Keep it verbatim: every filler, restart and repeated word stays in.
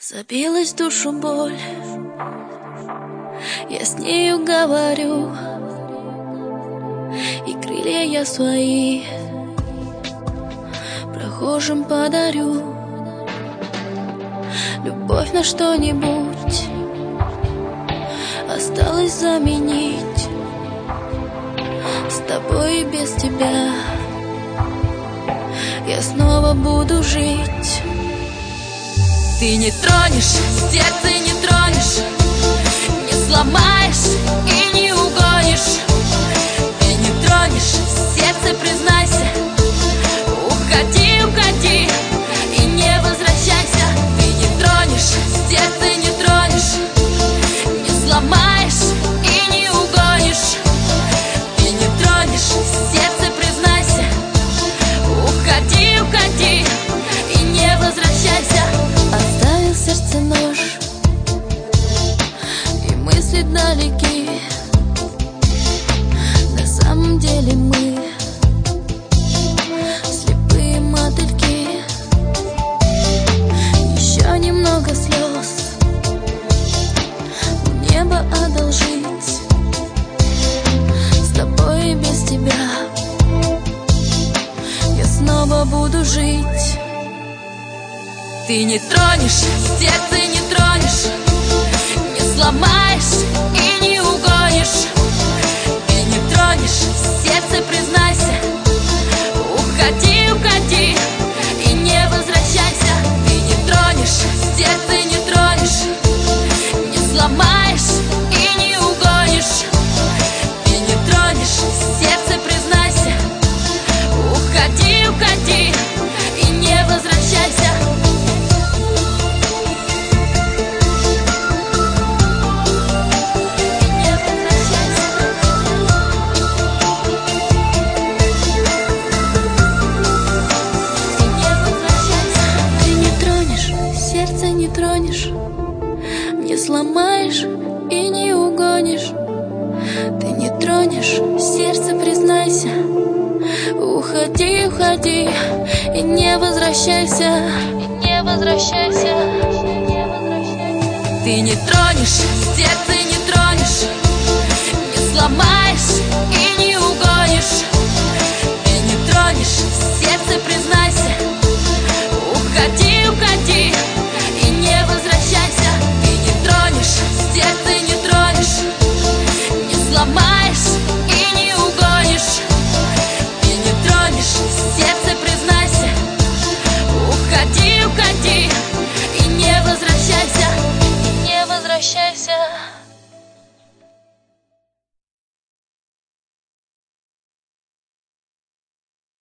Забилась в душу боль, я с нею говорю, и крылья я свои прохожим подарю. Любовь на что-нибудь осталось заменить, с тобой и без тебя я снова буду жить. Ты не тронешь, сердце не тронешь, не сломаешь и не угонишь. Ты не тронешь, сердце признайся, уходи, уходи и не возвращайся. Ты не тронешь, сердце не тронешь, не сломаешь и не угонишь. Ты не тронешь, сердце признайся, уходи, уходи и не возвращайся. Оставил сердце нож, и мысли далеки. На самом деле мы слепые мотыльки. Еще немного слез небо одолжить, с тобой и без тебя я снова буду жить. Ты не тронешь, сердце не тронешь, не сломаешь и не угонишь. Ты не тронешь, сердце признайся, уходи, уходи и не возвращайся. Ты не тронешь, сердце не тронешь, не сломаешь и не угонишь. Ты не тронешь, сердце признайся, уходи, уходи и не возвращайся. Не тронешь, не сломаешь и не угонишь. Ты не тронешь, сердце признайся, уходи, уходи и не возвращайся, и не возвращайся. Ты не тронешь, сердце не тронешь, не сломаешь и не угонишь. Ты не тронешь, сердце признайся.